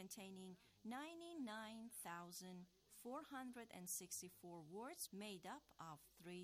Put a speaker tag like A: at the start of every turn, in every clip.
A: containing 99,464 words made up of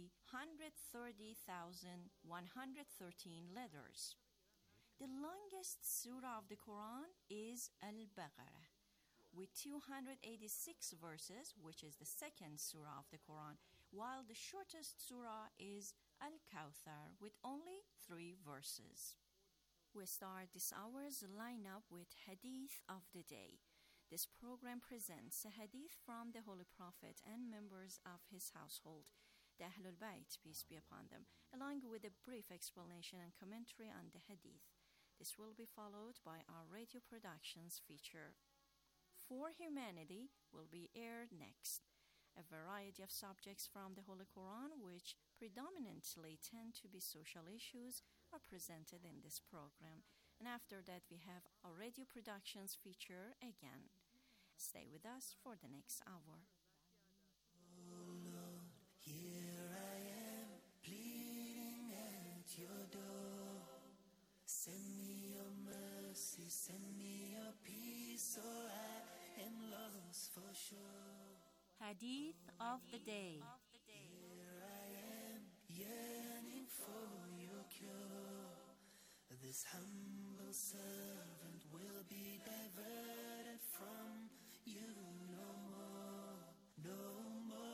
A: 330,113 letters. The longest surah of the Quran is Al-Baqarah, with 286 verses, which is the second surah of the Quran, while the shortest surah is Al-Kawthar, with only 3 verses. We start this hour's lineup with Hadith of the Day. This program presents a hadith from the Holy Prophet and members of his household, the Ahlul Bayt, peace be upon them, along with a brief explanation and commentary on the hadith. This will be followed by our radio productions feature. For Humanity will be aired next. A variety of subjects from the Holy Quran, which predominantly tend to be social issues, are presented in this program. And after that, we have our radio productions feature again. Stay with us for the next hour.
B: Oh Lord, here I am, pleading at your door. Send me your mercy, send me your peace, or I am lost for sure.
A: Hadith of the Day.
B: Here I am, yearning for your cure. This humble servant will be diverted from you no more, no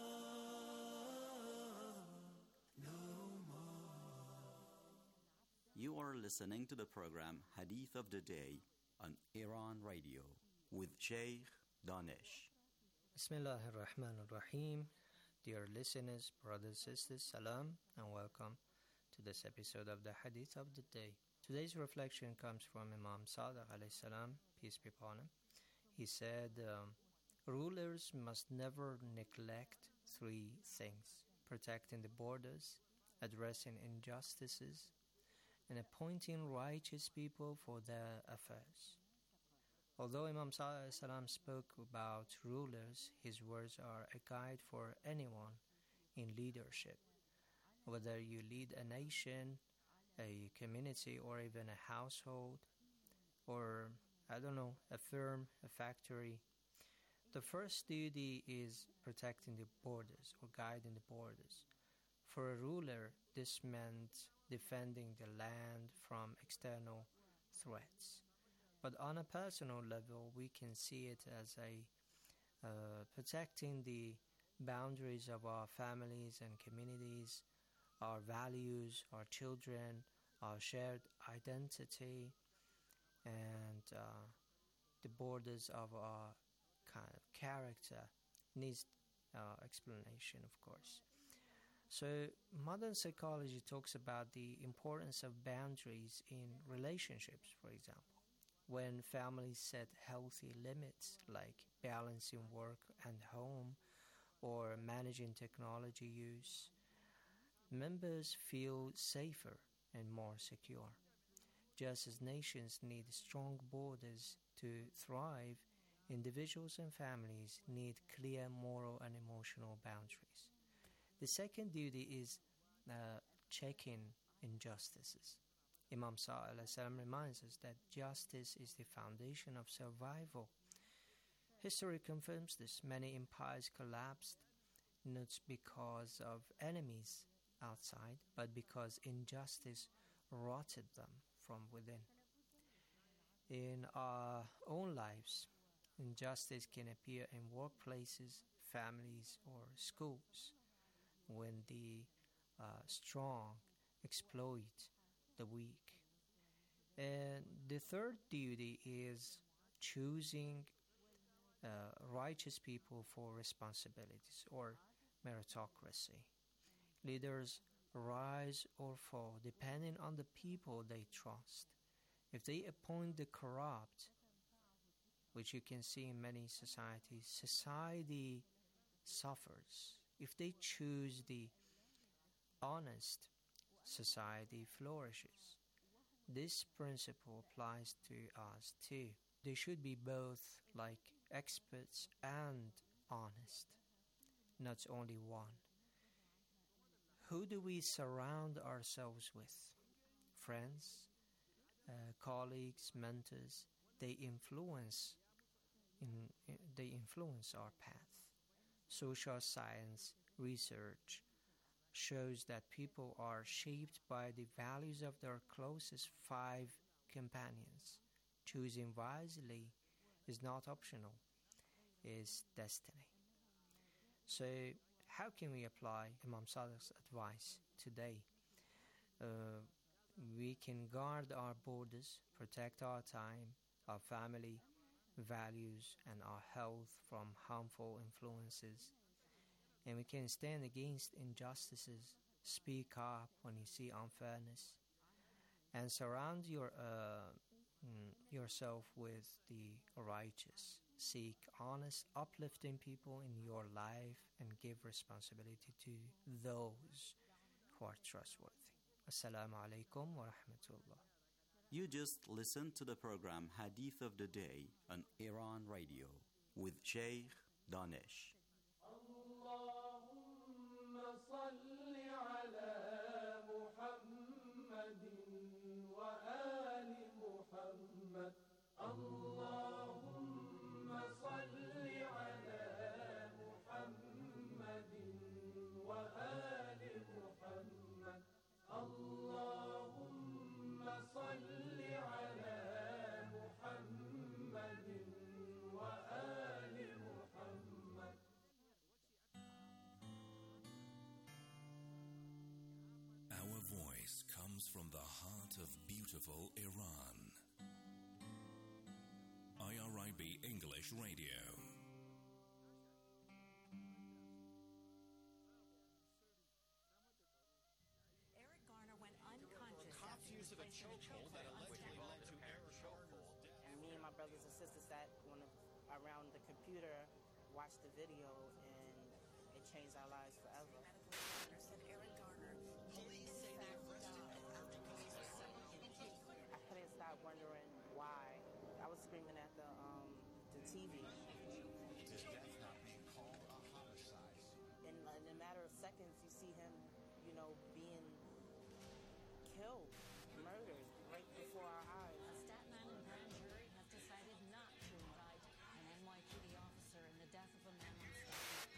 B: more, no more.
C: You are listening to the program Hadith of the Day on Iran Radio with Sheikh Danish.
D: Bismillahir Rahmanir Rahim. Dear listeners, brothers, sisters, salam and welcome to this episode of the Hadith of the Day. Today's reflection comes from Imam Sadiq alayhi salam, peace be upon him. He said, rulers must never neglect 3 things: protecting the borders, addressing injustices, and appointing righteous people for their affairs. Although Imam Sallallahu spoke about rulers, his words are a guide for anyone in leadership. Whether you lead a nation, a community, or even a household, or, a firm, a factory, the first duty is protecting the borders or guiding the borders. For a ruler, this meant defending the land from external threats. But on a personal level, we can see it as protecting the boundaries of our families and communities, our values, our children, our shared identity, and the borders of our kind of character needs explanation, of course. So modern psychology talks about the importance of boundaries in relationships, for example. When families set healthy limits, like balancing work and home or managing technology use, members feel safer and more secure. Just as nations need strong borders to thrive, individuals and families need clear moral and emotional boundaries. The second duty is checking injustices. Imam Sallallahu reminds us that justice is the foundation of survival. History confirms this. Many empires collapsed not because of enemies outside, but because injustice rotted them from within. In our own lives, injustice can appear in workplaces, families, or schools, when the strong exploit the weak. And the third duty is choosing righteous people for responsibilities, or meritocracy. Leaders rise or fall depending on the people they trust. If they appoint the corrupt, which you can see in many societies, society suffers. If they choose the honest, society flourishes. This principle applies to us too. They should be both like experts and honest, not only one. Who do we surround ourselves with? Friends, colleagues, mentors. They influence they influence our path. Social science research shows that people are shaped by the values of their closest 5 companions. Choosing wisely is not optional, it's destiny. So, how can we apply Imam Sadiq's advice today? Uh, we can guard our borders, protect our time, our family, values, and our health from harmful influences. And we can stand against injustices, speak up when you see unfairness, and surround yourself with the righteous. Seek honest, uplifting people in your life and give responsibility to those who are trustworthy. Assalamu alaikum wa rahmatullah.
C: You just listened to the program Hadith of the Day on Iran Radio with Sheikh Danish.
E: Our voice comes from the heart of beautiful Iran. IRIB English Radio.
F: Eric Garner went unconscious.
G: Cops' use of a chokehold that allegedly led to Eric Garner's death.
H: And me and my brothers and sisters sat around the computer, watched the video, and it changed our lives forever.
F: Said Eric Garner.
G: Police say they arrested American police are
H: I couldn't stop wondering why. I was screaming at the TV.
G: His death now being called a homicide.
H: In a matter of seconds, you see him, being killed, murdered right before our eyes.
F: A Staten Island grand jury has decided not to indict an NYPD officer in the death of a man on Staten.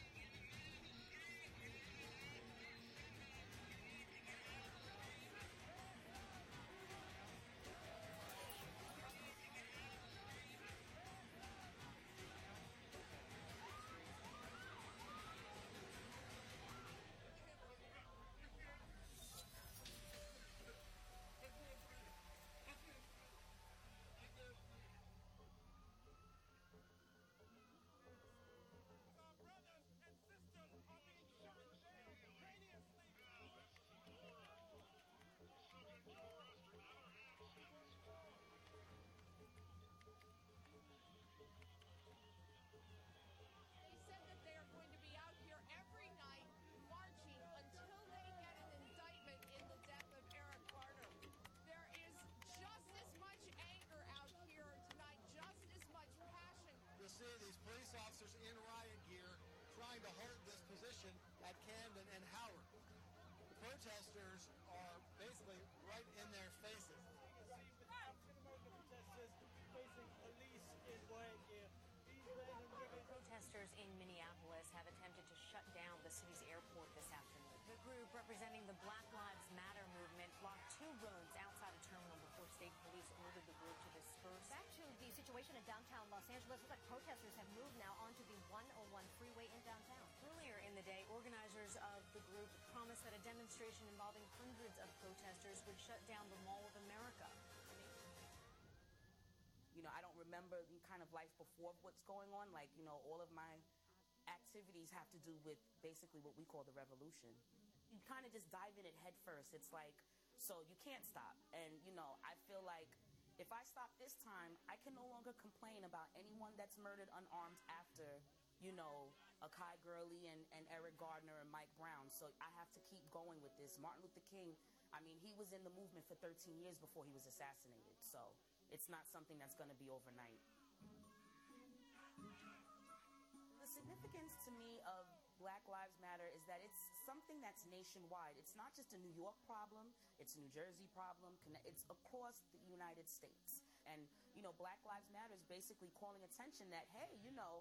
G: These police officers in riot gear trying to hold this position at Camden and Howard. The protesters are basically right in their faces.
F: Protesters in Minneapolis have attempted to shut down the city's airport this afternoon. The group representing the Black Lives Matter movement blocked 2 roads outside a terminal before state police ordered the group to disperse.
I: Back to the situation in downtown Los Angeles. Looks like protesters have moved now onto the 101 freeway in downtown.
F: Earlier in the day, organizers of the group promised that a demonstration involving hundreds of protesters would shut down the Mall of America.
H: I don't remember the kind of life before what's going on. All of my activities have to do with basically what we call the revolution. You kind of just dive in it head first. It's like, so you can't stop. And, I feel like if I stop this time, I can no longer complain about anyone that's murdered unarmed after, Akai Gurley and Eric Gardner and Mike Brown. So I have to keep going with this. Martin Luther King, he was in the movement for 13 years before he was assassinated. So it's not something that's going to be overnight. The significance to me of Black Lives Matter is that it's something that's nationwide. It's not just a New York problem. It's a New Jersey problem. It's across the United States. And, Black Lives Matter is basically calling attention that, hey,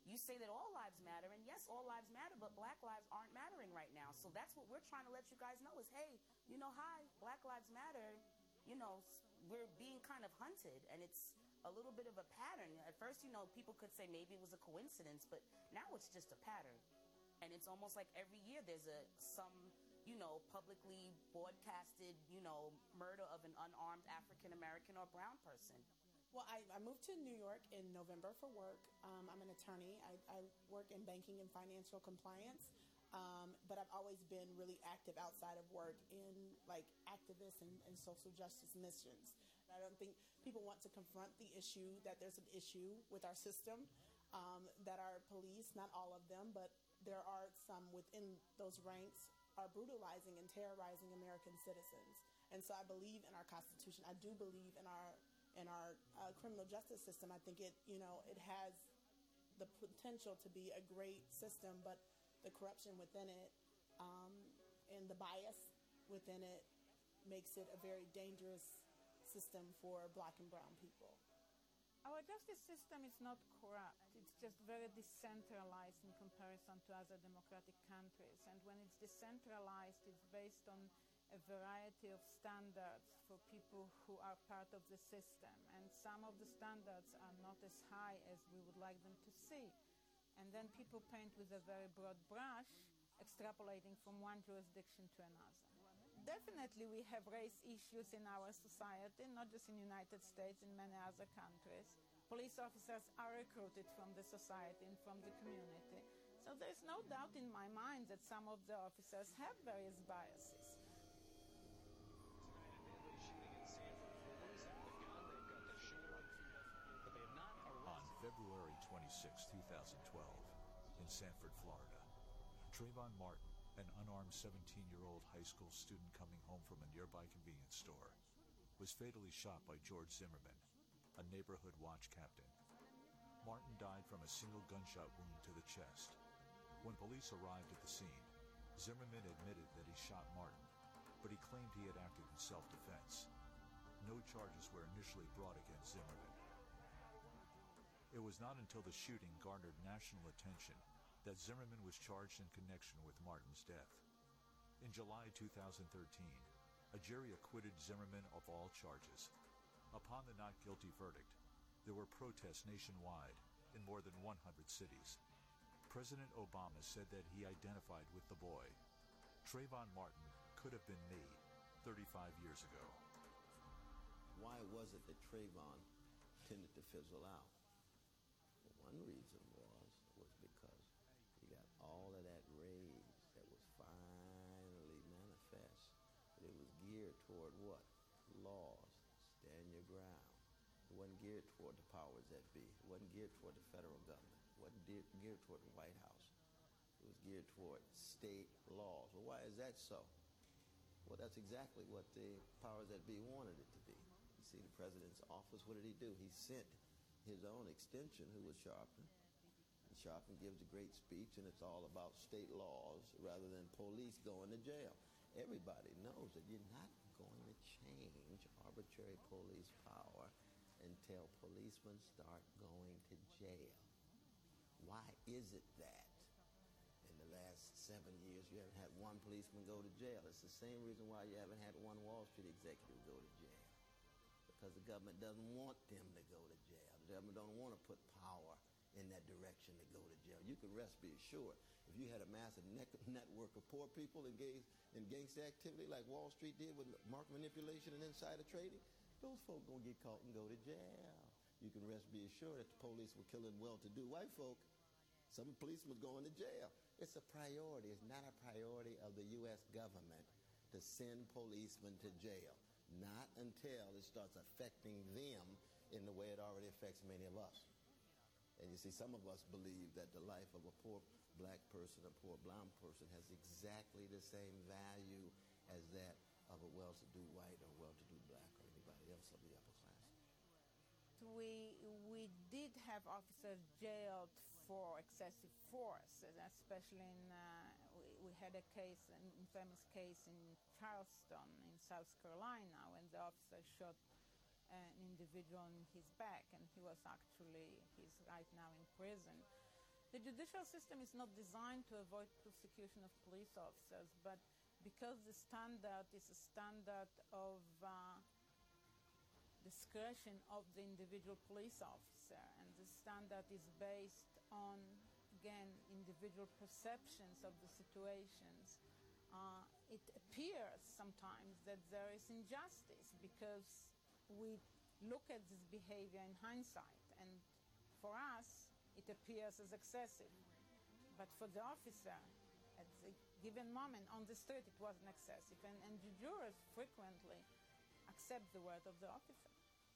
H: you say that all lives matter, and yes, all lives matter, but Black lives aren't mattering right now. So that's what we're trying to let you guys know is, hey, hi, Black lives matter. We're being kind of hunted, and it's a little bit of a pattern. At first, people could say maybe it was a coincidence, but now it's just a pattern. And it's almost like every year there's some publicly broadcasted, murder of an unarmed African-American or brown person.
J: Well, I moved to New York in November for work. I'm an attorney. I work in banking and financial compliance, but I've always been really active outside of work in activist and social justice missions. I don't think people want to confront the issue that there's an issue with our system, that our police, not all of them, but there are some within those ranks, are brutalizing and terrorizing American citizens. And so I believe in our Constitution. I do believe in our criminal justice system. I think it has the potential to be a great system, but the corruption within it and the bias within it makes it a very dangerous system for Black and brown people.
K: Our justice system is not corrupt. It's just very decentralized in comparison to other democratic countries. And when it's decentralized, it's based on a variety of standards for people who are part of the system. And some of the standards are not as high as we would like them to see. And then people paint with a very broad brush, extrapolating from one jurisdiction to another. Definitely we have race issues in our society, not just in the United States, in many other countries. Police officers are recruited from the society and from the community. So there's no doubt in my mind that some of the officers have various biases.
L: On February 26, 2012, in Sanford, Florida, Trayvon Martin, an unarmed 17-year-old high school student coming home from a nearby convenience store, was fatally shot by George Zimmerman, a neighborhood watch captain. Martin died from a single gunshot wound to the chest. When police arrived at the scene, Zimmerman admitted that he shot Martin, but he claimed he had acted in self-defense. No charges were initially brought against Zimmerman. It was not until the shooting garnered national attention that Zimmerman was charged in connection with Martin's death. In July 2013, a jury acquitted Zimmerman of all charges. Upon the not guilty verdict, there were protests nationwide in more than 100 cities. President Obama said that he identified with the boy. Trayvon Martin could have been me 35 years ago.
M: Why was it that Trayvon tended to fizzle out? Well, one reason was because he got all of that rage that was finally manifest. But it was geared toward what? Laws. Stand your ground. It wasn't geared toward the powers that be. It wasn't geared toward the federal government. It wasn't geared toward the White House. It was geared toward state laws. Well, why is that so? Well, that's exactly what the powers that be wanted it to be. You see, the president's office, what did he do? He sent his own extension, who was Sharpton. And Sharpton gives a great speech, and it's all about state laws rather than police going to jail. Everybody knows that you're not going to change arbitrary police power until policemen start going to jail. Why is it that in the last 7 years you haven't had one policeman go to jail? It's the same reason why you haven't had one Wall Street executive go to jail. Because the government doesn't want them to go to jail. The government don't want to put power in that direction to go to jail. You can rest be assured, if you had a massive network of poor people engaged in gangster activity like Wall Street did with market manipulation and insider trading, those folks gonna get caught and go to jail. You can rest be assured that the police were killing well-to-do white folk. Some policemen going to jail. It's a priority. It's not a priority of the U.S. government to send policemen to jail. Not until it starts affecting them in the way it already affects many of us. And you see, some of us believe that the life of a poor black person, a poor brown person, has exactly the same value as that of a well-to-do white or well-to-do black or anybody else of the upper class.
K: We did have officers jailed for excessive force, especially we had a case, an infamous case in Charleston in South Carolina when the officer shot an individual in his back, and he's right now in prison. The judicial system is not designed to avoid prosecution of police officers, but because the standard is a standard of discretion of the individual police officer, and the standard is based on, again, individual perceptions of the situations, it appears sometimes that there is injustice because we look at this behavior in hindsight, and for us it appears as excessive, but for the officer at the given moment on the street it wasn't excessive, and the jurors frequently accept the word of the officer.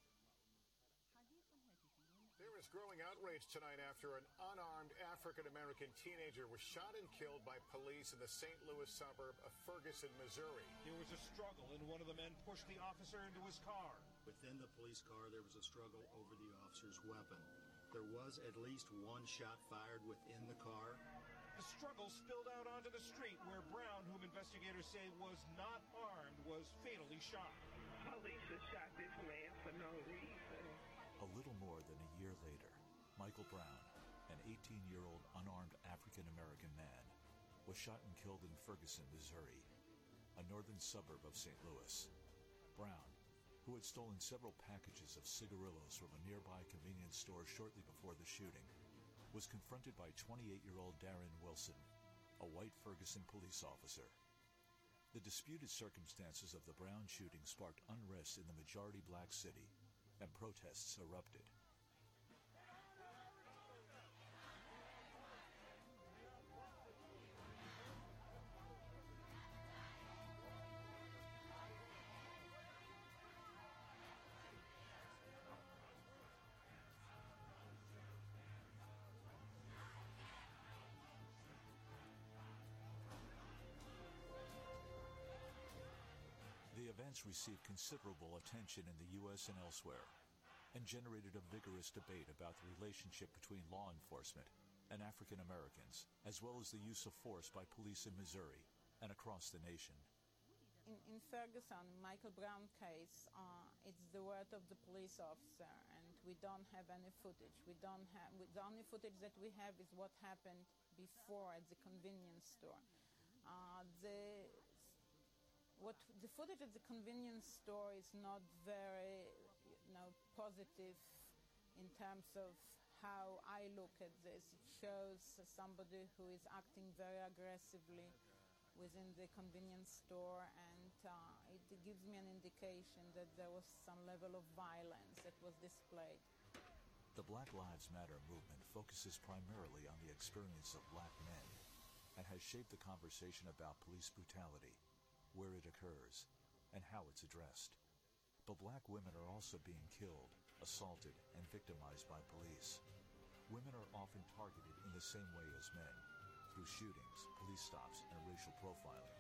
N: There is growing outrage tonight after an unarmed African-American teenager was shot and killed by police in the St. Louis suburb of Ferguson, Missouri.
O: There was a struggle, and one of the men pushed the officer into his car.
P: Within the police car, there was a struggle over the officer's weapon. There was at least one shot fired within the car.
O: The struggle spilled out onto the street where Brown, whom investigators say was not armed, was fatally shot.
Q: Police have shot this man for no reason.
L: A little more than a year later, Michael Brown, an 18-year-old unarmed African-American man, was shot and killed in Ferguson, Missouri, a northern suburb of St. Louis. Brown, who had stolen several packages of cigarillos from a nearby convenience store shortly before the shooting, was confronted by 28-year-old Darren Wilson, a white Ferguson police officer. The disputed circumstances of the Brown shooting sparked unrest in the majority-black city, and protests erupted. The events received considerable attention in the U.S. and elsewhere, and generated a vigorous debate about the relationship between law enforcement and African Americans, as well as the use of force by police in Missouri and across the nation.
K: In Ferguson, Michael Brown case, it's the word of the police officer, and we don't have any footage. The only footage that we have is what happened before at the convenience store. The footage at the convenience store is not very positive in terms of how I look at this. It shows somebody who is acting very aggressively within the convenience store, and it gives me an indication that there was some level of violence that was displayed.
L: The Black Lives Matter movement focuses primarily on the experience of black men and has shaped the conversation about police brutality, where it occurs, and how it's addressed. But black women are also being killed, assaulted, and victimized by police. Women are often targeted in the same way as men, through shootings, police stops, and racial profiling.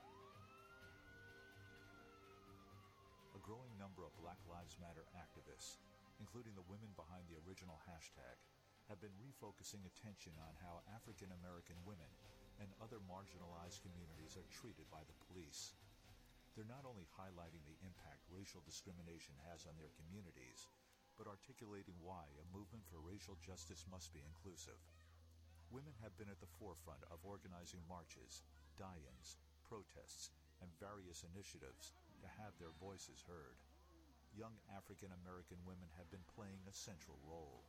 L: A growing number of Black Lives Matter activists, including the women behind the original hashtag, have been refocusing attention on how African American women and other marginalized communities are treated by the police. They're not only highlighting the impact racial discrimination has on their communities, but articulating why a movement for racial justice must be inclusive. Women have been at the forefront of organizing marches, die-ins, protests, and various initiatives to have their voices heard. Young African American women have been playing a central role.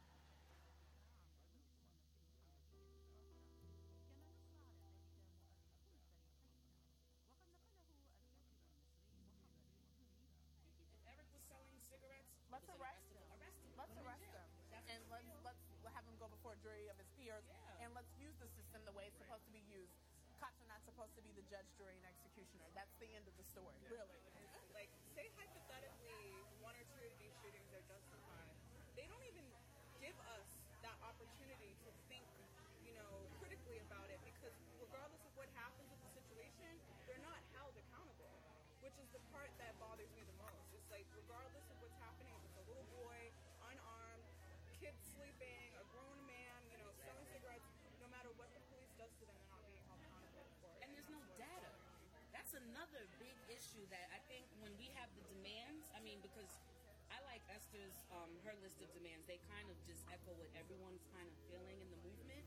J: Let's arrest him. Let's arrest him. And let's have him go before a jury of his peers. And let's use the system the way it's supposed to be used. Cops are not supposed to be the judge, jury, and executioner. That's the end of the story, really.
R: Like, say hypothetically, one or two of these shootings are justified. They don't even give us that opportunity to think, critically about it, because regardless of what happens with the situation, they're not held accountable, which is the part that bothers me the most. It's like, regardless of what's happening, if it's a little boy, unarmed, kid sleeping, a grown man, selling cigarettes, no matter what the police does to them, they're not being held accountable for it.
H: And there's no data. That's another big issue that I think when we have the demands, because I like Esther's, her list of demands, they kind of just echo what everyone's kind of feeling in the movement.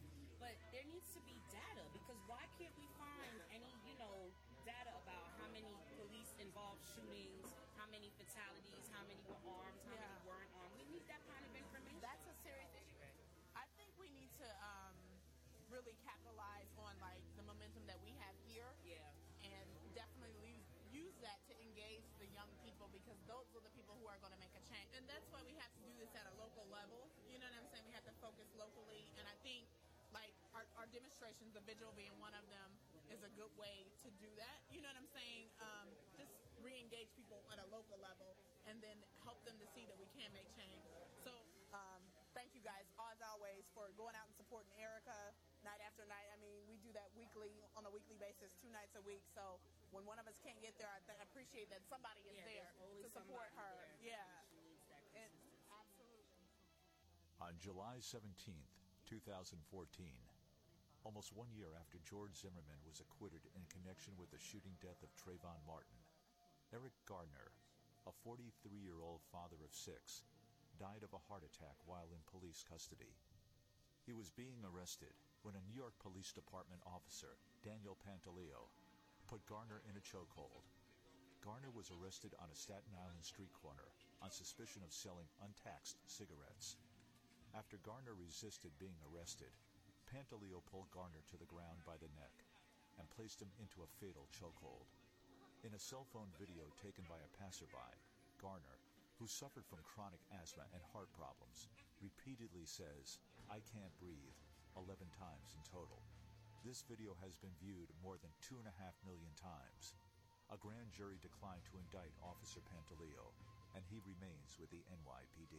H: Because why can't we find any, data about how many police-involved shootings, how many fatalities, how many were armed, how many weren't armed? We need that kind of information.
J: That's a serious issue. I think we need to really capitalize on like the momentum that we have here.
H: Yeah.
J: And definitely use that to engage the young people, because those are the people who are going to make a change. And that's why we have to do this at a local level. You know what I'm saying? We have to focus locally. And I think like our demonstrations, the vigil being one of them, is a good way to do that. You know what I'm saying? Just re-engage people at a local level and then help them to see that we can make change. So thank you guys, as always, for going out and supporting Erica night after night. I mean, we do that on a weekly basis, 2 nights a week. So when one of us can't get there, I appreciate that somebody is there to support her.
H: There.
J: Yeah. Absolutely.
L: On July 17th, 2014, almost 1 year after George Zimmerman was acquitted in connection with the shooting death of Trayvon Martin, Eric Gardner, a 43-year-old father of 6, died of a heart attack while in police custody. He was being arrested when a New York Police Department officer, Daniel Pantaleo, put Gardner in a chokehold. Gardner was arrested on a Staten Island street corner on suspicion of selling untaxed cigarettes. After Gardner resisted being arrested, Pantaleo pulled Gardner to the ground by the neck and placed him into a fatal chokehold. In a cell phone video taken by a passerby, Gardner, who suffered from chronic asthma and heart problems, repeatedly says, "I can't breathe," 11 times in total. This video has been viewed more than 2.5 million times. A grand jury declined to indict Officer Pantaleo, and he remains with the NYPD.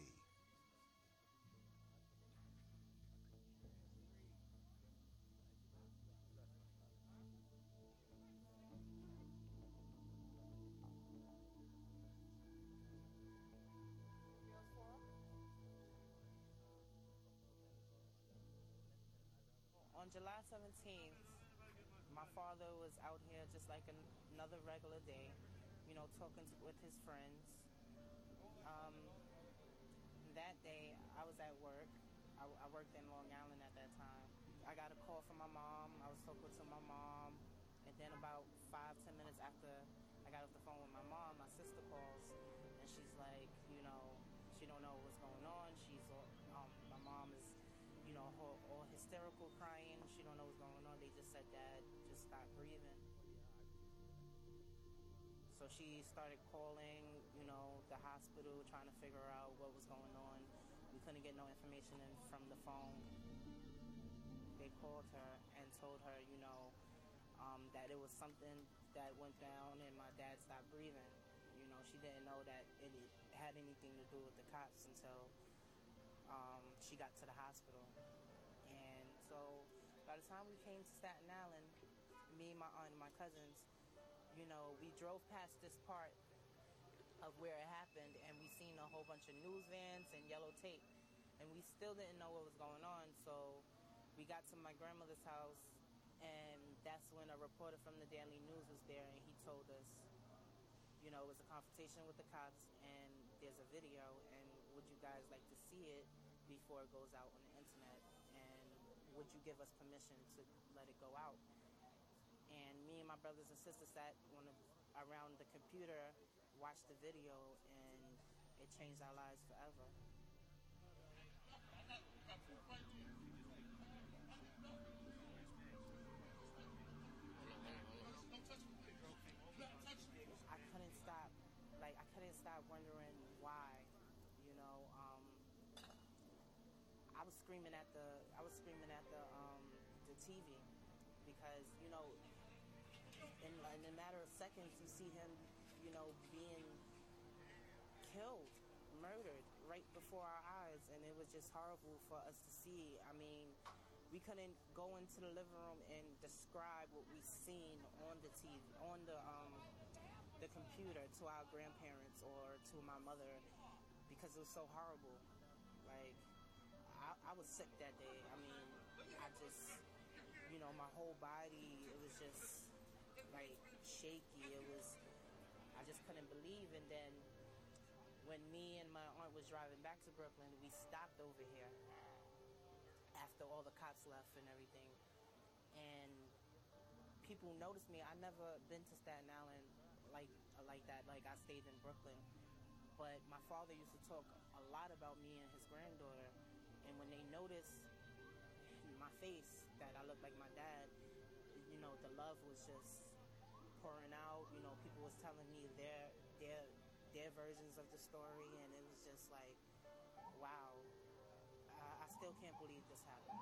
S: On July 17th, my father was out here just like another regular day, talking with his friends. That day, I was at work. I worked in Long Island at that time. I got a call from my mom. I was talking to my mom. And then about 5-10 minutes after I got off the phone with my mom, my sister calls. And she's like, she don't know what's going on. My mom is, all hysterical, crying. She don't know what's going on. They just said, "Dad just stopped breathing." So she started calling, the hospital, trying to figure out what was going on. We couldn't get no information from the phone. They called her and told her, that it was something that went down and my dad stopped breathing. She didn't know that it had anything to do with the cops until she got to the hospital. And so by the time we came to Staten Island, me, my aunt, and my cousins, we drove past this part of where it happened, and we seen a whole bunch of news vans and yellow tape, and we still didn't know what was going on. So we got to my grandmother's house, and that's when a reporter from the Daily News was there, and he told us, it was a confrontation with the cops, and there's a video, and would you guys like to see it before it goes out on the internet, and would you give us permission to let it go out? And me and my brothers and sisters sat around the computer, watched the video, and it changed our lives forever. I couldn't stop wondering why, I was screaming at the TV because, in a matter of seconds, you see him, being killed, murdered right before our eyes, and it was just horrible for us to see. I mean, we couldn't go into the living room and describe what we seen on the TV, on the computer, to our grandparents or to my mother, because it was so horrible. Like, I was sick that day. I mean, I just, my whole body, it was just like shaky. I just couldn't believe. And then when me and my aunt was driving back to Brooklyn, we stopped over here after all the cops left and everything. And people notice me. I never been to Staten Island like that. Like, I stayed in Brooklyn. But my father used to talk a lot about me and his granddaughter. And when they noticed my face, that I looked like my dad, you know, the love was just pouring out. You know, people was telling me their versions of the story, and it was just like, wow, I still can't believe this happened.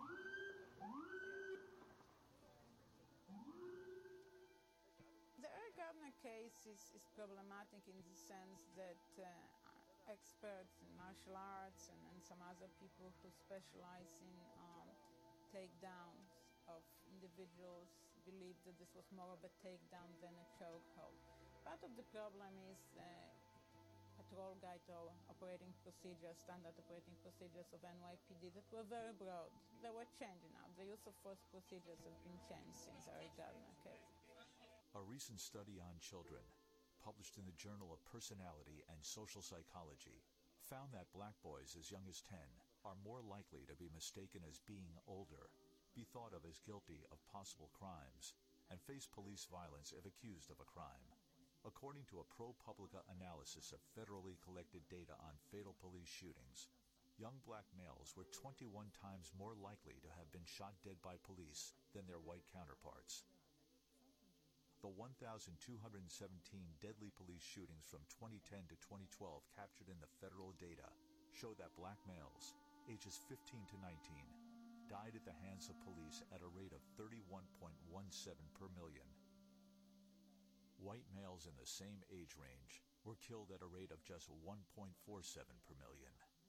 K: The Eric Gardner case is problematic in the sense that experts in martial arts and some other people who specialize in takedowns of individuals believe that this was more of a takedown than a chokehold. Part of the problem is patrol guide operating procedures, standard operating procedures of NYPD that were very broad. They were changing now. The use of force procedures have been changed since Eric Gardner case.
L: A recent study on children, published in the Journal of Personality and Social Psychology, found that black boys as young as 10 are more likely to be mistaken as being older, be thought of as guilty of possible crimes, and face police violence if accused of a crime. According to a ProPublica analysis of federally collected data on fatal police shootings, young black males were 21 times more likely to have been shot dead by police than their white counterparts. The 1,217 deadly police shootings from 2010 to 2012 captured in the federal data show that black males, ages 15 to 19, died at the hands of police at a rate of 31.17 per million. White males in the same age range were killed at a rate of just 1.47 per million.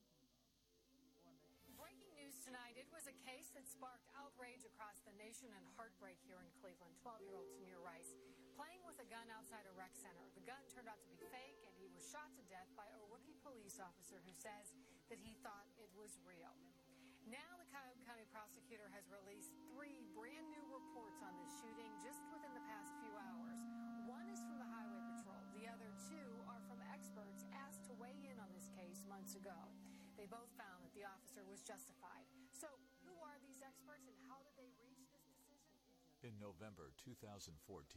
T: Breaking news tonight, it was a case that sparked outrage across the nation and heartbreak here in Cleveland. 12-year-old Tamir Rice playing with a gun outside a rec center. The gun turned out to be fake, and he was shot to death by a rookie police officer who says that he thought it was real. Now the Cuyahoga County prosecutor has released 3 brand new reports on this shooting just within the past few hours. One is from the Highway Patrol. The other 2 are from experts asked to weigh in on this case months ago. They both found that the officer was justified. So who are these experts and how did they reach this decision?
L: In November 2014,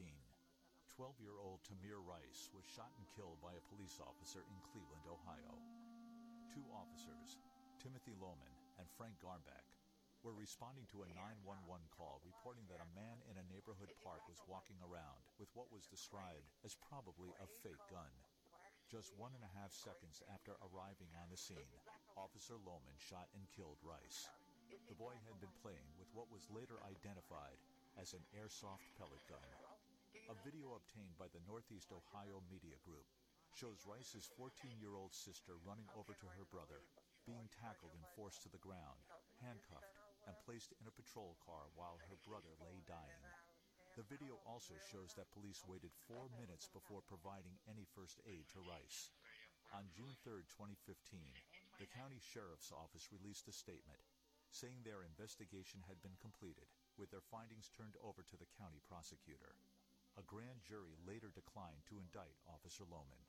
L: 12-year-old Tamir Rice was shot and killed by a police officer in Cleveland, Ohio. 2 officers, Timothy Lohman and Frank Garbeck, were responding to a 911 call reporting that a man in a neighborhood park was walking around with what was described as probably a fake gun. Just 1.5 seconds after arriving on the scene, Officer Lohman shot and killed Rice. The boy had been playing with what was later identified as an airsoft pellet gun. A video obtained by the Northeast Ohio Media Group shows Rice's 14-year-old sister running over to her brother, being tackled and forced to the ground, handcuffed, and placed in a patrol car while her brother lay dying. The video also shows that police waited 4 minutes before providing any first aid to Rice. On June 3, 2015, the county sheriff's office released a statement saying their investigation had been completed, with their findings turned over to the county prosecutor. A grand jury later declined to indict Officer Lohman.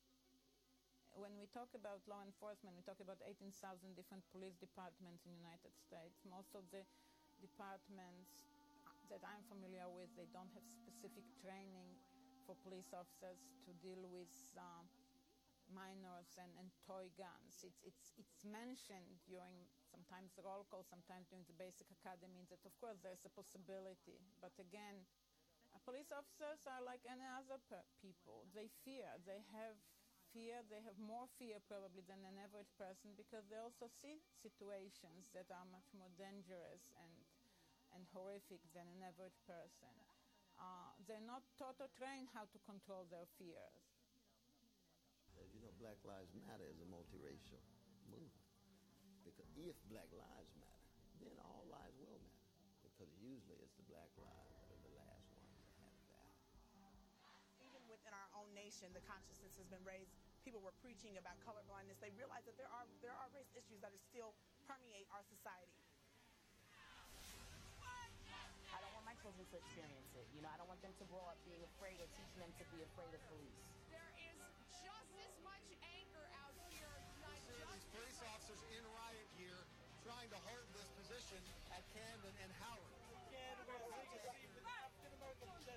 K: When we talk about law enforcement, we talk about 18,000 different police departments in the United States. Most of the departments that I'm familiar with, they don't have specific training for police officers to deal with minors and toy guns. It's mentioned during sometimes the roll call, sometimes during the basic academy, that of course there's a possibility. But again, police officers are like any other people. They fear. They have fear. They have more fear probably than an average person because they also see situations that are much more dangerous and horrific than an average person. They're not taught or trained how to control their fears.
M: As you know, Black Lives Matter is a multiracial movement. Because if Black Lives matter, then all lives will matter. Because usually it's the Black lives that are the last ones that have value.
J: Even within our own nation, the consciousness has been raised. People were preaching about colorblindness. They realize that there are race issues that are still permeate our society.
H: I don't want my children to experience it. You know, I don't want them to grow up being afraid or teaching them to be afraid of police.
T: There is just as much anger out here.
G: These police officers in riot gear trying to hold this position at Camden and Howard.
U: Again, we're going to see the African-American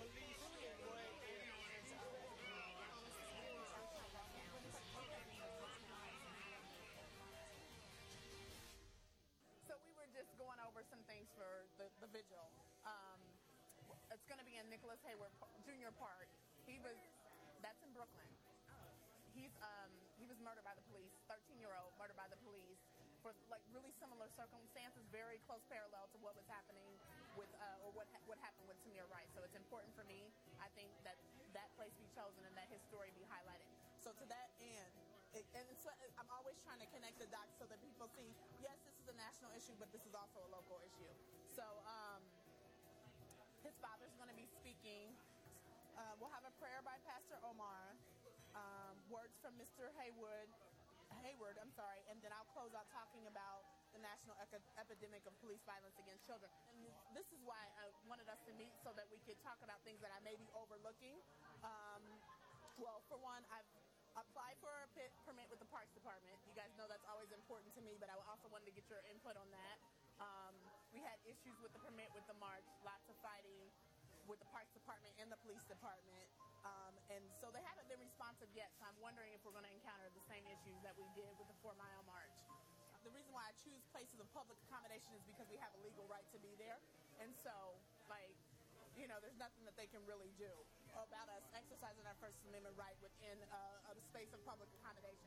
J: So we were just going over some things for the vigil. It's going to be in Nicholas Hayward Jr. Park. That's in Brooklyn. He was murdered by the police, 13-year-old murdered by the police for like really similar circumstances, very close parallel to what was happening with or what happened with Tamir Rice. So it's important for me, I think, that that place be chosen and that his story be highlighted. So to that end, I'm always trying to connect the dots so that people see, yes, this is a national issue, but this is also a local issue. So his father's going to be speaking. We'll have a prayer by Pastor Omar, words from Mr. Hayward, and then I'll close out talking about the national epidemic of police violence against children. And this is why I wanted us to meet, so that we could talk about things that I may be overlooking. Well, for one, I've applied for a permit with the Parks Department. You guys know that's always important to me, but I also wanted to get your input on that. We had issues with the permit with the march, lots of fighting with the Parks Department and the Police Department. And so they haven't been responsive yet, so I'm wondering if we're going to encounter the same issues that we did with the 4 Mile March. The reason why I choose places of public accommodation is because we have a legal right to be there. And so, there's nothing that they can really do about us exercising our First Amendment right within a space of public accommodation.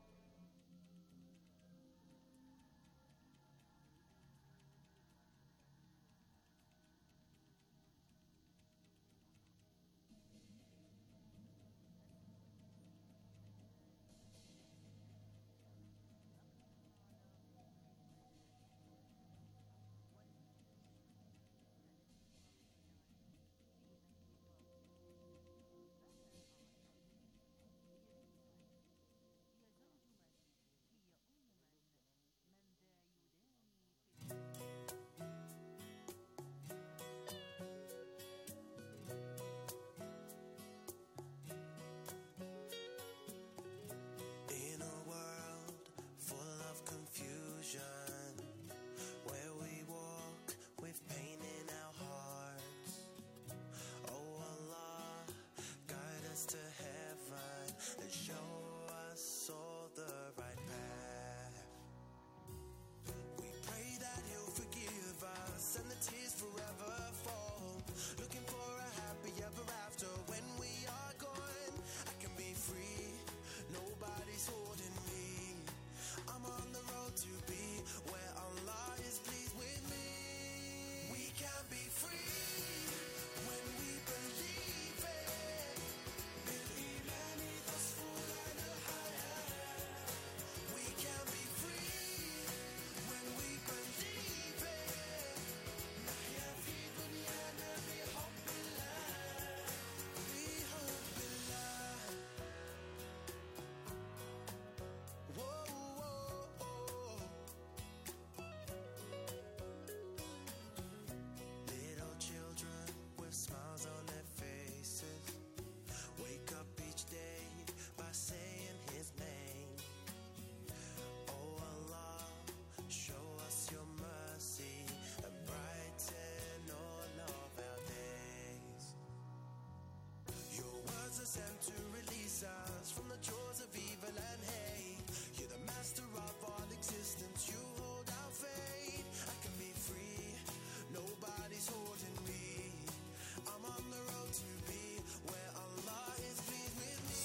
B: Sent to release us from the jaws of evil and hate. You're the master of all existence. You hold our fate. I can be free. Nobody's holding me. I'm on the road to be where Allah is pleased with me.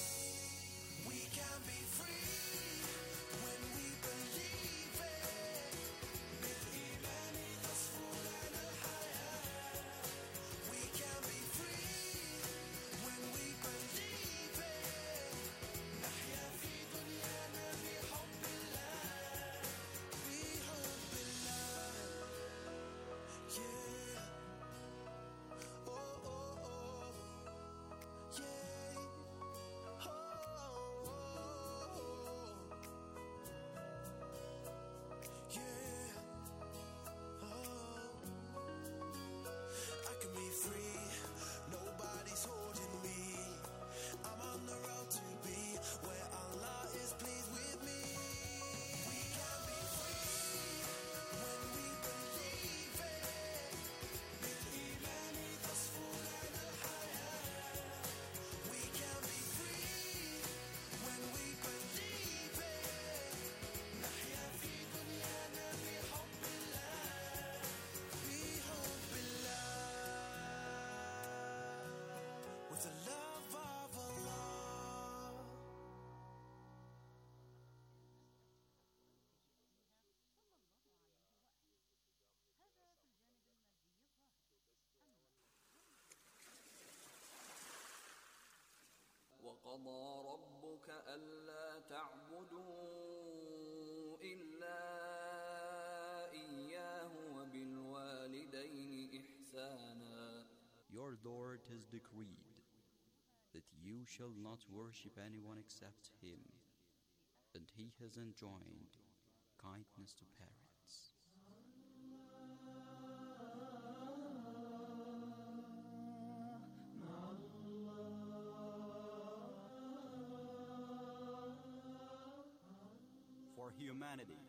B: We can be free when we believe it. بالإيمان تصفو لنا الحياة. We can be free when we believe it. نحيا في دنيانا بحب الله. بحب الله. Yeah. Oh, oh, oh. Yeah. Oh, oh, oh. Yeah. Oh. I can be free. Nobody's holding me. I'm on the road to be where Allah is pleased with me. We can be free when we believe it. بالإيمان تصفو لنا الحياة.
U: وقضى ربك ألا تعبدوا إلا إياه وبالوالدين إحسانا.
C: Your Lord has decreed that you shall not worship anyone except Him, and He has enjoined kindness to parents. For humanity.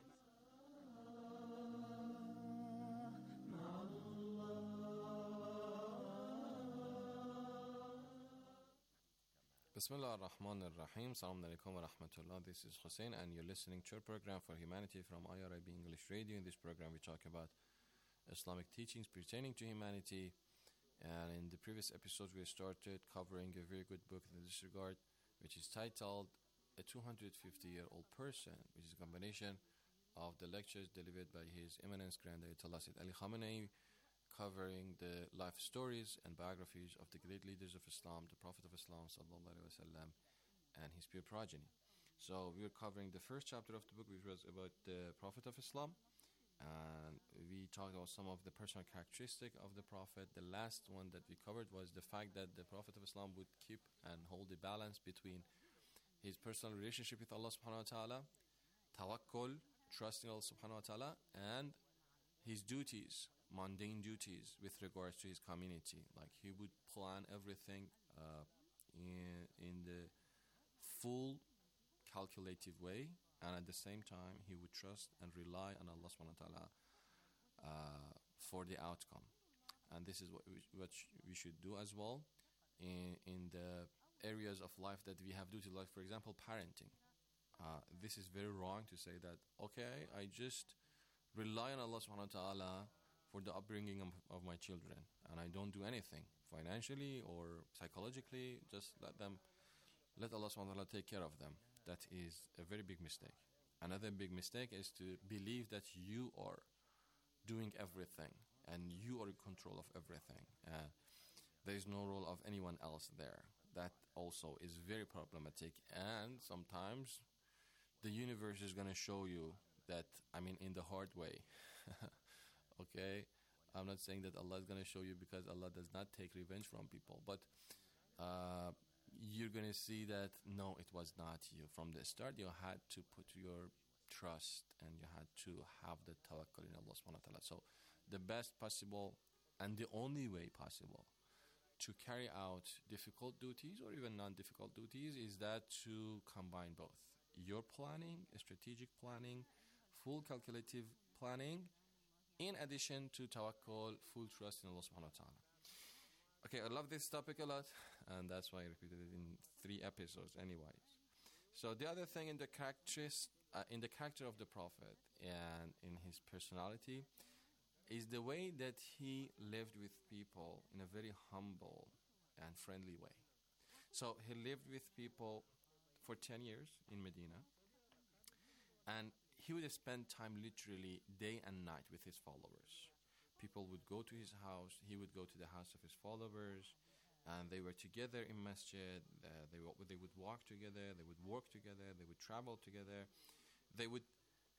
V: Bismillah ar-Rahman ar-Rahim. Assalamu alaikum wa rahmatullah. This is Hussein and you're listening to a program for humanity from IRIB English Radio. In this program we talk about Islamic teachings pertaining to humanity. And in the previous episodes we started covering a very good book in this regard, which is titled A 250-Year-Old Person, which is a combination of the lectures delivered by His Eminence Grand Ayatollah Sayyid Ali Khamenei, covering the life stories and biographies of the great leaders of Islam, the Prophet of Islam sallallahu alaihi wasallam, and his pure progeny. So we were covering the first chapter of the book, which was about the Prophet of Islam, and we talked about some of the personal characteristics of the Prophet. The last one that we covered was the fact that the Prophet of Islam would keep and hold a balance between his personal relationship with Allah subhanahu wa ta'ala, tawakkul, trusting Allah subhanahu wa ta'ala, and his duties, mundane duties with regards to his community. Like he would plan everything in the full calculative way, and at the same time he would trust and rely on Allah subhanahu wa ta'ala for the outcome. And this is what we should do as well in the areas of life that we have duty, like for example parenting. This is very wrong to say that, okay, I just rely on Allah subhanahu wa ta'ala for the upbringing of my children, and I don't do anything financially or psychologically, just let Allah subhanahu wa ta'ala take care of them. That is a very big mistake. Another big mistake is to believe that you are doing everything and you are in control of everything. There is no role of anyone else there. That also is very problematic, and sometimes the universe is going to show you that, in the hard way. Okay, I'm not saying that Allah is going to show you, because Allah does not take revenge from people, but you're going to see that no, it was not you. From the start, you had to put your trust and you had to have the tawakkul in Allah subhanahu wa ta'ala. So the best possible and the only way possible to carry out difficult duties or even non-difficult duties is that to combine both your planning, strategic planning, full calculative planning, in addition to tawakkul, full trust in Allah subhanahu wa ta'ala. Okay, I love this topic a lot, and that's why I repeated it in 3 episodes anyways. So the other thing in the character of the Prophet and in his personality is the way that he lived with people in a very humble and friendly way. So he lived with people for 10 years in Medina, and he would spend time literally day and night with his followers. People would go to his house, he would go to the house of his followers, and they were together in masjid. They would walk together, they would work together, they would travel together. They would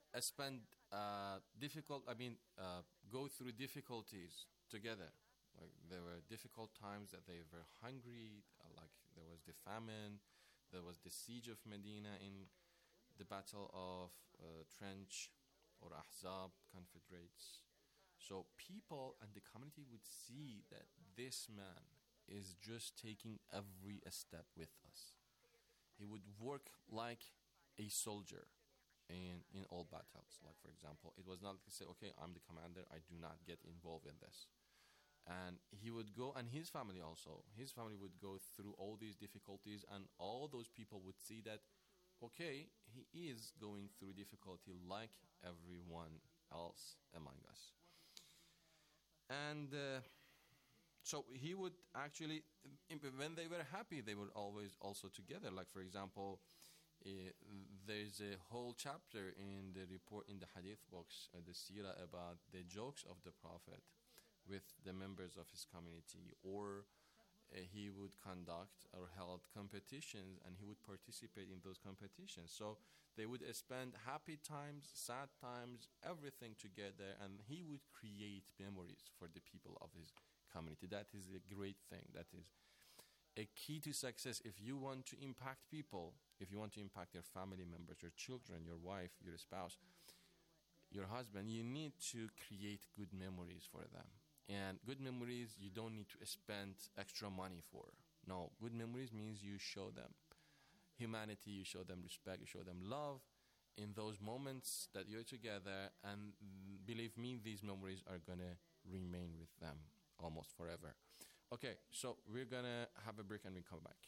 V: go through difficulties together. Like there were difficult times that they were hungry, like there was the famine, there was the siege of Medina in the battle of Trench or Ahzab confederates. So people and the community would see that this man is just taking every step with us. He would work like a soldier in all battles. Like for example, it was not to say, okay, I'm the commander, I do not get involved in this. And he would go, and his family would go through all these difficulties, and all those people would see that, okay, he is going through difficulty like everyone else among us. And so he would actually, when they were happy, they were always also together. Like for example, there's a whole chapter in the report in the hadith books, the seerah, about the jokes of the Prophet with the members of his community, or he would conduct or held competitions, and he would participate in those competitions. So they would spend happy times, sad times, everything together, and he would create memories for the people of his community. That is a great thing. That is a key to success. If you want to impact people, if you want to impact your family members, your children, your wife, your spouse, your husband, you need to create good memories for them. And good memories, you don't need to spend extra money for. No, good memories means you show them humanity, you show them respect, you show them love in those moments that you're together. And believe me, these memories are going to remain with them almost forever. Okay, so we're going to have a break and we come back.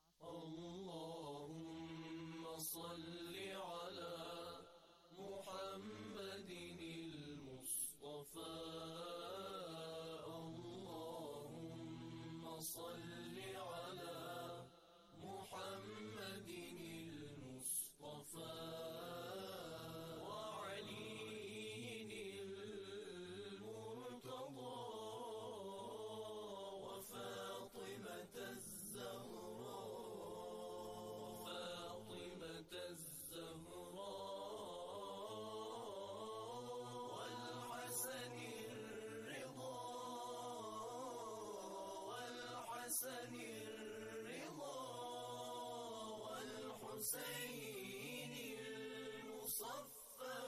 U: اللهم صل على محمد المصطفى اللهم صل على محمد المصطفى وعلي المرتضى وفاطمة الزهراء والحسن الرضا والحسين المصفى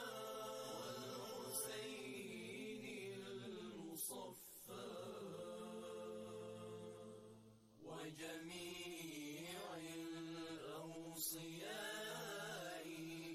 U: وجميع الأوصياء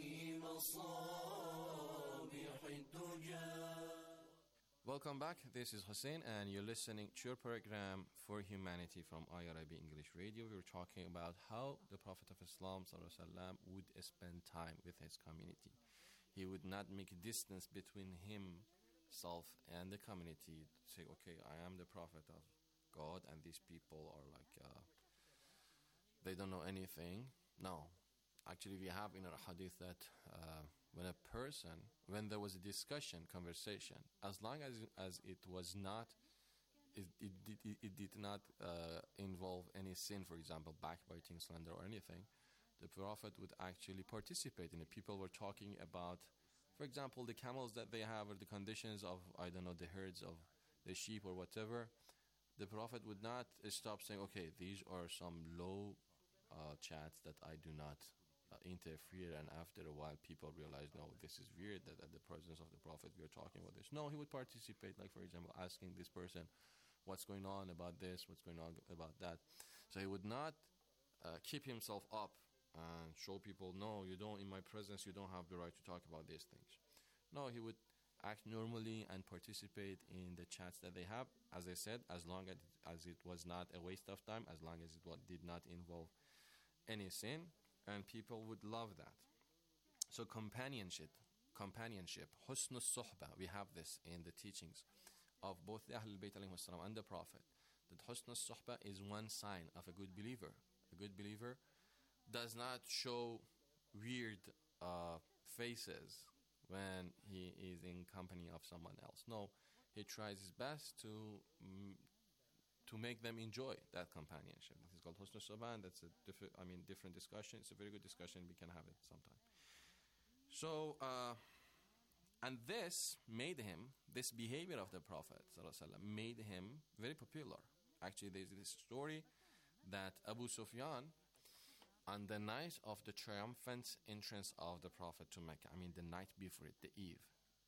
U: مصابيح الدجى.
V: Welcome back. This is Hussein, and you're listening to your program For Humanity from IRIB English Radio. We were talking about how the Prophet of Islam ﷺ would spend time with his community. He would not make a distance between himself and the community. Say, okay, I am the Prophet of God, and these people are like, they don't know anything. No. Actually, we have in our hadith that when there was a discussion, conversation, as long as it was not, it did not involve any sin, for example, backbiting, slander, or anything, the Prophet would actually participate in it. People were talking about, for example, the camels that they have, or the conditions of, I don't know, the herds of the sheep or whatever. The Prophet would not stop saying, okay, these are some low chats that I do not interfere, and after a while people realize, no, this is weird that at the presence of the Prophet we are talking about this. No, he would participate, like for example asking this person what's going on about this, what's going on about that. So he would not keep himself up and show people, no, you don't, in my presence you don't have the right to talk about these things. No, he would act normally and participate in the chats that they have, as I said, as long as it was not a waste of time, as long as it did not involve any sin, and people would love that. So companionship, husn al-suhbah, we have this in the teachings of both the Ahlul Bayt alayhi wasallam and the Prophet, that husn al-suhbah is one sign of a good believer. A good believer does not show weird faces when he is in company of someone else. No, he tries his best to make them enjoy that companionship. This is called husn al-suhbah, and that's a different discussion. It's a very good discussion. We can have it sometime. So, and this behavior of the Prophet ﷺ made him very popular. Actually, there's this story that Abu Sufyan, on the night of the triumphant entrance of the Prophet to Mecca, the night before it, the eve.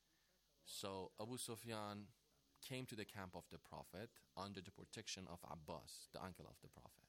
V: So Abu Sufyan came to the camp of the Prophet under the protection of Abbas, the uncle of the Prophet.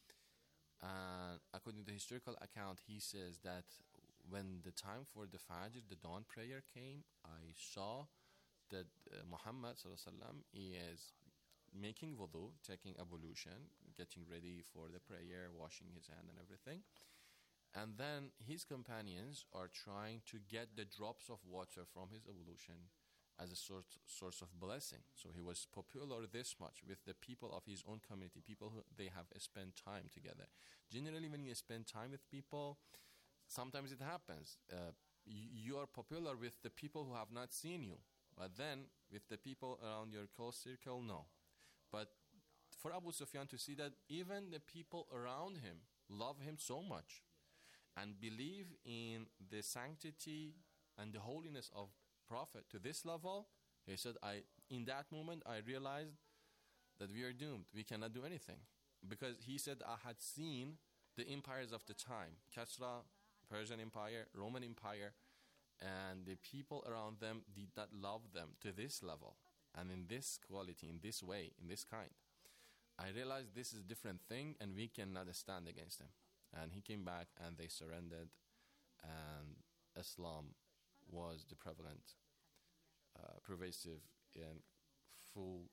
V: And according to the historical account, he says that when the time for the Fajr, the dawn prayer came, I saw that Muhammad ﷺ is making wudu, taking ablution, getting ready for the prayer, washing his hand and everything. And then his companions are trying to get the drops of water from his ablution as a source of blessing. So he was popular this much with the people of his own community, people who they have spent time together. Generally, when you spend time with people, sometimes it happens. You are popular with the people who have not seen you, but then with the people around your close circle, no. But for Abu Sufyan to see that even the people around him love him so much and believe in the sanctity and the holiness of Prophet to this level, he said, in that moment, I realized that we are doomed. We cannot do anything. Because he said, I had seen the empires of the time, Kasra, Persian Empire, Roman Empire, and the people around them did not love them to this level and in this quality, in this way, in this kind. I realized this is a different thing and we cannot stand against him. And he came back and they surrendered, and Islam was the prevalent, pervasive and full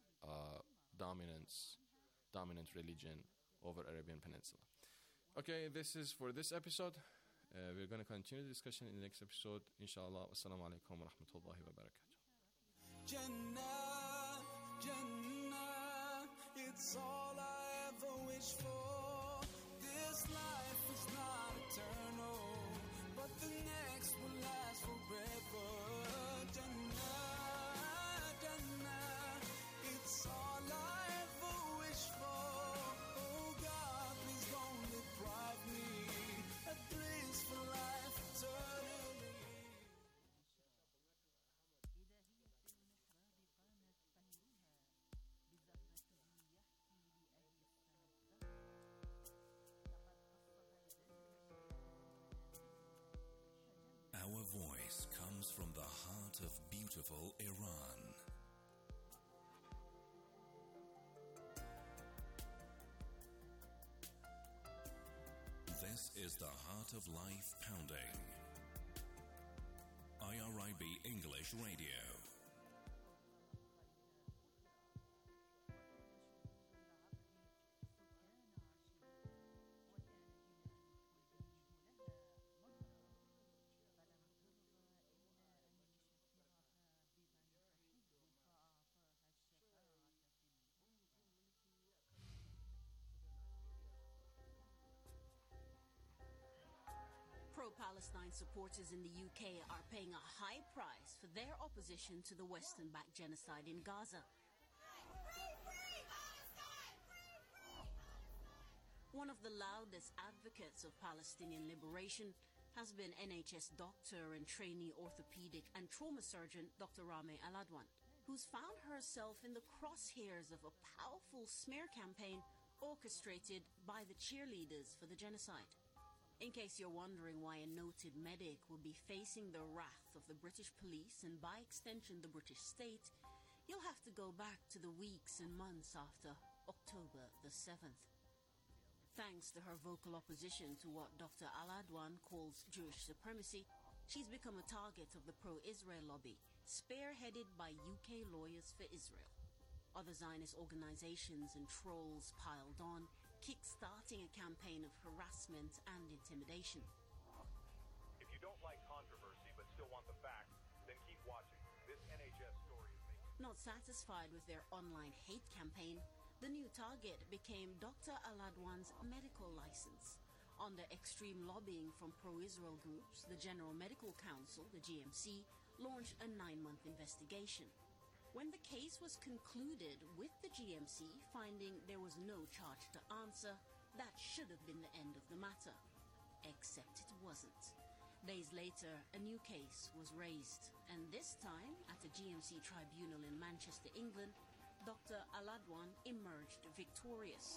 V: dominant religion over Arabian Peninsula. Okay, this is for this episode. We're going to continue the discussion in the next episode. Inshallah. Wassalamu alaikum wa rahmatullahi wa barakatuh.
B: Jannah, Jannah, it's all I ever wish for. This life is not eternal, but the next will last forever. Jannah, Jannah, it's all I ever wish for. Oh God, please don't deprive me a blissful life eternally.
E: Our voice comes from the heart of beautiful Iran. This is the Heart of Life Pounding. IRIB English Radio.
A: Pro-Palestine supporters in the UK are paying a high price for their opposition to the Western-backed genocide in Gaza. One of the loudest advocates of Palestinian liberation has been NHS doctor and trainee orthopedic and trauma surgeon Dr. Rame Aladwan, who's found herself in the crosshairs of a powerful smear campaign orchestrated by the cheerleaders for the genocide. In case you're wondering why a noted medic will be facing the wrath of the British police and by extension the British state, you'll have to go back to the weeks and months after October the 7th. Thanks to her vocal opposition to what Dr. Aladwan calls Jewish supremacy, she's become a target of the pro-Israel lobby, spearheaded by UK Lawyers for Israel. Other Zionist organizations and trolls piled on, kick-starting a campaign of harassment and intimidation.
D: If you don't like controversy but still want the facts, then keep watching. This NHS story is making...
A: Not satisfied with their online hate campaign, the new target became Dr. Aladwan's medical license. Under extreme lobbying from pro-Israel groups, the General Medical Council, the GMC, launched a 9-month investigation. When the case was concluded with the GMC finding there was no charge to answer, that should have been the end of the matter. Except it wasn't. Days later, a new case was raised, and this time, at the GMC tribunal in Manchester, England, Dr. Aladwan emerged victorious.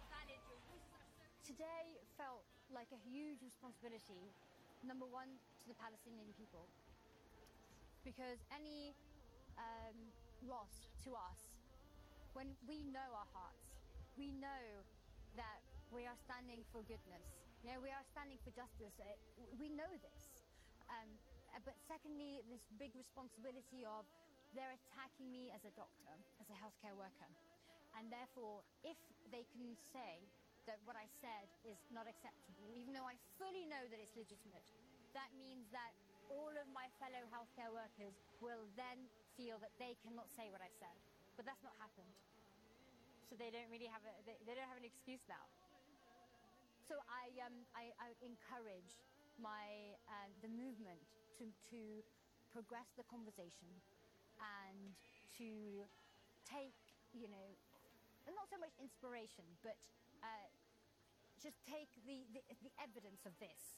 I: Today felt like a huge responsibility, number one, to the Palestinian people. Because any loss to us, when we know our hearts, we know that we are standing for goodness, we are standing for justice, we know this. But secondly, this big responsibility of they're attacking me as a doctor, as a healthcare worker. And therefore, if they can say that what I said is not acceptable, even though I fully know that it's legitimate, that means that all of my fellow healthcare workers will then feel that they cannot say what I said. But that's not happened. So they don't really have they don't have an excuse now. So I encourage the movement to progress the conversation and to take, not so much inspiration, but just take the evidence of this.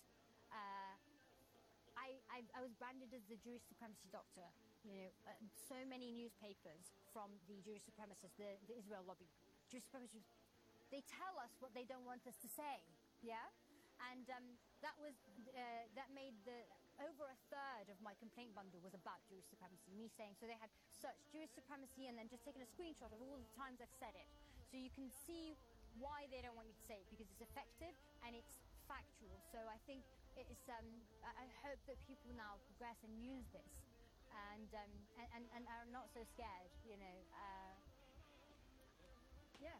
I: I was branded as the Jewish supremacy doctor. So many newspapers from the Jewish supremacists, the Israel lobby, Jewish supremacists, they tell us what they don't want us to say, yeah? And that made over a third of my complaint bundle was about Jewish supremacy, me saying, so they had searched Jewish supremacy and then just taken a screenshot of all the times I've said it. So you can see why they don't want you to say it, because it's effective and it's factual. So I think it's, I hope that people now progress and use this and are not so scared, yeah.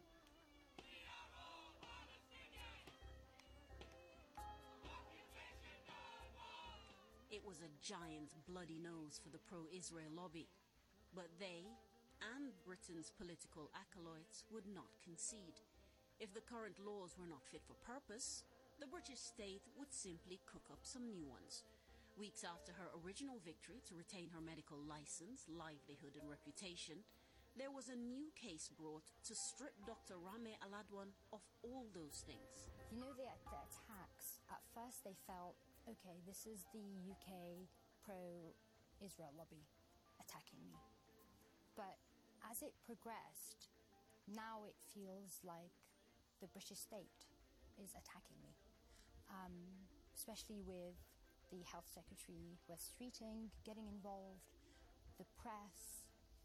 A: It was a giant bloody nose for the pro-Israel lobby, but they and Britain's political acolytes would not concede. If the current laws were not fit for purpose, the British state would simply cook up some new ones. Weeks after her original victory to retain her medical license, livelihood and reputation, there was a new case brought to strip Dr. Rameh Aladwan of all those things.
I: The attacks, at first they felt, okay, this is the UK pro-Israel lobby attacking me. But as it progressed, now it feels like the British state is attacking me, especially with the Health Secretary, Wes Streeting, getting involved, the press.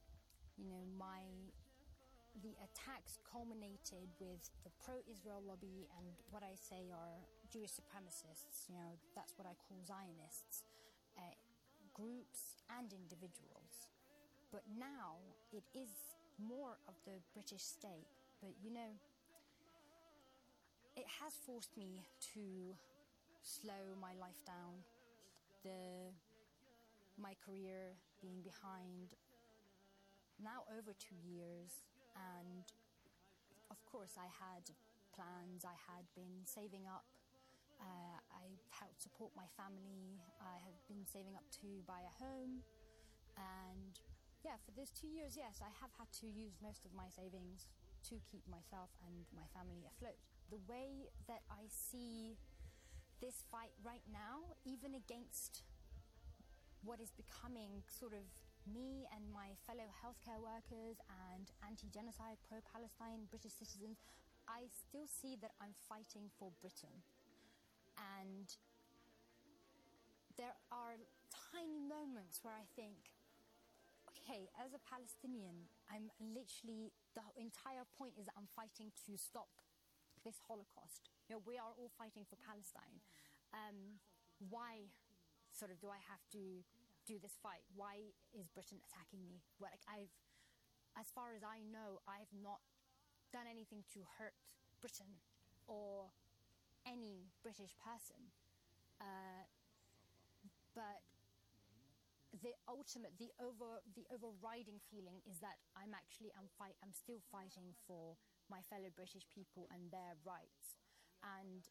I: The attacks culminated with the pro-Israel lobby and what I say are Jewish supremacists, that's what I call Zionists, groups and individuals. But now it is more of the British state. But it has forced me to slow my life down, my career being behind now over 2 years. And of course I had plans, I had been saving up, I helped support my family, I have been saving up to buy a home, and for those 2 years, yes, I have had to use most of my savings to keep myself and my family afloat. The way that I see this fight right now, even against what is becoming sort of me and my fellow healthcare workers and anti-genocide, pro-Palestine British citizens, I still see that I'm fighting for Britain. And there are tiny moments where I think, okay, as a Palestinian, I'm literally, the entire point is that I'm fighting to stop this Holocaust. We are all fighting for Palestine. Why sort of do I have to do this fight? Why is Britain attacking me? As far as I know, I've not done anything to hurt Britain or any British person. But the overriding feeling is that I'm still fighting for my fellow British people and their rights. And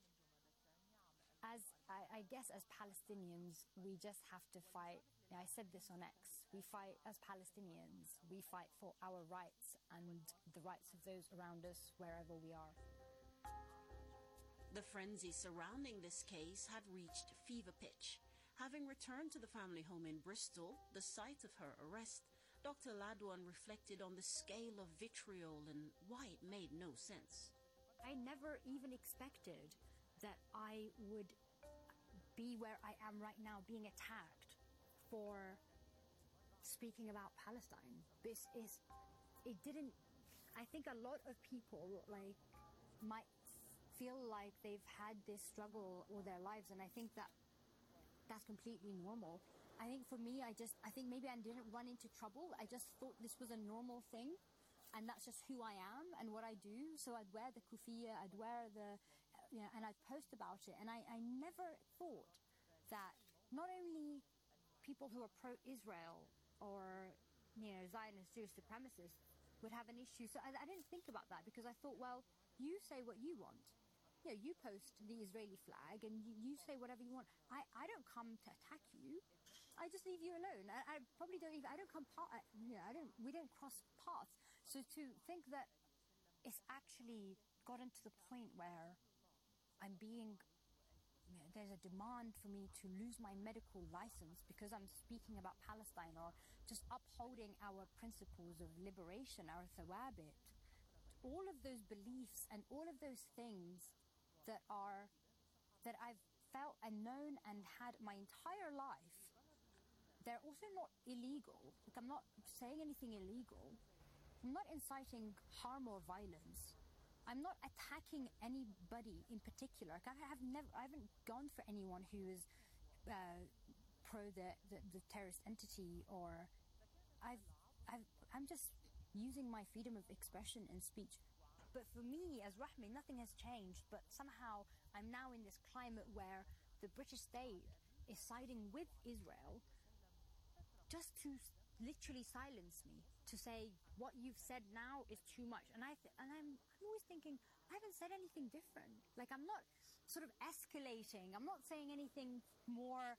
I: I guess as Palestinians, we just have to fight. I said this on X. We fight as Palestinians. We fight for our rights and the rights of those around us wherever we are.
A: The frenzy surrounding this case had reached fever pitch. Having returned to the family home in Bristol, the site of her arrest, Dr. Aladwan reflected on the scale of vitriol and why it made no sense.
I: I never even expected that I would be where I am right now, being attacked for speaking about Palestine. I think a lot of people might feel like they've had this struggle all their lives, and I think that's completely normal. I think for me, I think maybe I didn't run into trouble. I just thought this was a normal thing, and that's just who I am and what I do. So I'd wear the kufiya, I'd wear and I'd post about it. And I never thought that not only people who are pro-Israel or, Zionist Jewish supremacists would have an issue. So I didn't think about that, because I thought, well, you say what you want. You post the Israeli flag and you say whatever you want. I don't come to attack you. I just leave you alone. I probably don't even, I don't come we don't cross paths. So to think that it's actually gotten to the point where I'm being, there's a demand for me to lose my medical license because I'm speaking about Palestine or just upholding our principles of liberation, our thawabit. All of those beliefs and all of those things that I've felt and known and had my entire life, they're also not illegal. Like, I'm not saying anything illegal. I'm not inciting harm or violence. I'm not attacking anybody in particular. Like, I haven't gone for anyone who is pro the terrorist entity, or I'm just using my freedom of expression and speech. But for me, as Rahmi, nothing has changed. But somehow I'm now in this climate where the British state is siding with Israel just to literally silence me, to say what you've said now is too much. And I'm always thinking, I haven't said anything different. Like, I'm not sort of escalating. I'm not saying anything more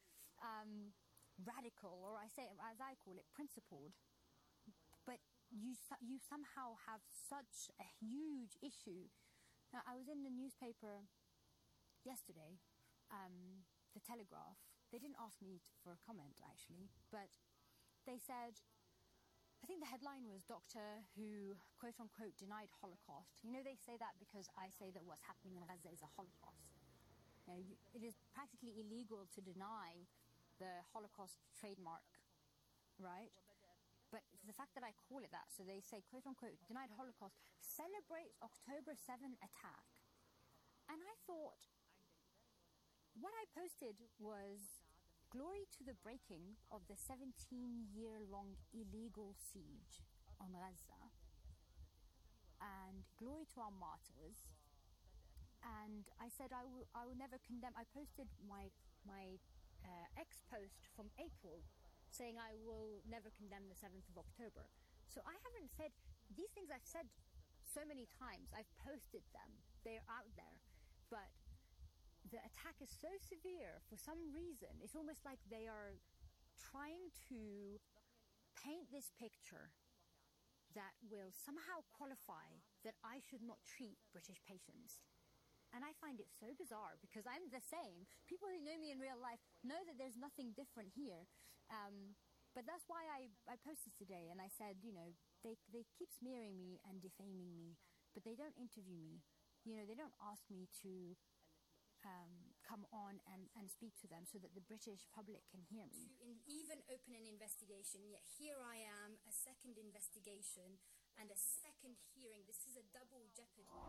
I: radical, or I say, as I call it, principled. But you somehow have such a huge issue. Now, I was in the newspaper yesterday, the Telegraph. They didn't ask me for a comment, actually, but they said, I think the headline was doctor who, quote-unquote, denied Holocaust. You know, they say that because I say that what's happening in Gaza is a Holocaust. You know, it is practically illegal to deny the Holocaust trademark, right? But the fact that I call it that, so they say, quote-unquote, denied Holocaust, celebrates October 7 attack. And I thought, what I posted was, glory to the breaking of the 17-year-long illegal siege on Gaza, and glory to our martyrs. And I said I will never condemn. I posted my ex-post from April saying I will never condemn the 7th of October. So I haven't said these things. I've said so many times. I've posted them. They're out there. But the attack is so severe for some reason. It's almost like they are trying to paint this picture that will somehow qualify that I should not treat British patients. And I find it so bizarre because I'm the same. People who know me in real life know that there's nothing different here. But that's why I posted today, and I said, you know, they keep smearing me and defaming me, but they don't interview me. You know, they don't ask me to come on and speak to them so that the British public can hear me.
F: To even open an investigation, yet here I am, a second investigation and a second hearing. This is a double jeopardy.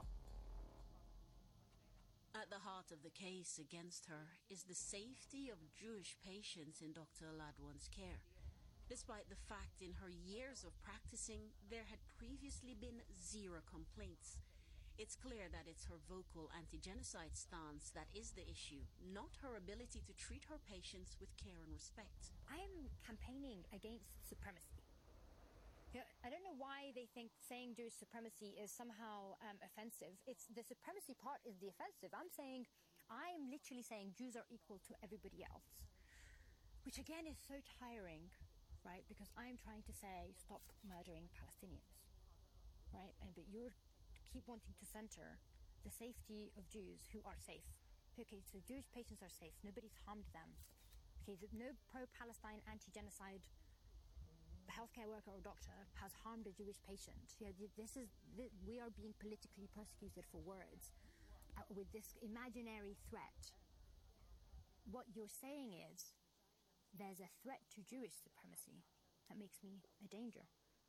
A: At the heart of the case against her is the safety of Jewish patients in Dr. Aladwan's care. Despite the fact in her years of practicing, there had previously been 0 complaints. It's clear that it's her vocal anti-genocide stance that is the issue, not her ability to treat her patients with care and respect.
I: I am campaigning against supremacy. You know, I don't know why they think saying Jewish supremacy is somehow offensive. It's the supremacy part is the offensive. I'm literally saying Jews are equal to everybody else, which again is so tiring, right? Because I'm trying to say stop murdering Palestinians, right? But you're keep wanting to center the safety of Jews who are safe. Okay, so Jewish patients are safe. Nobody's harmed them. Okay, no pro-Palestine anti-genocide healthcare worker or doctor has harmed a Jewish patient. Yeah, we are being politically persecuted for words with this imaginary threat. What you're saying is there's a threat to Jewish supremacy. That makes me a danger.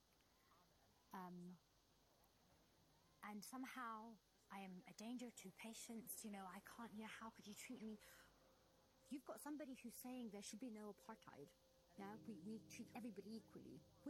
I: And somehow I am a danger to patients. You know, I can't, how could you treat me? You've got somebody who's saying there should be no apartheid. Yeah, we treat everybody equally.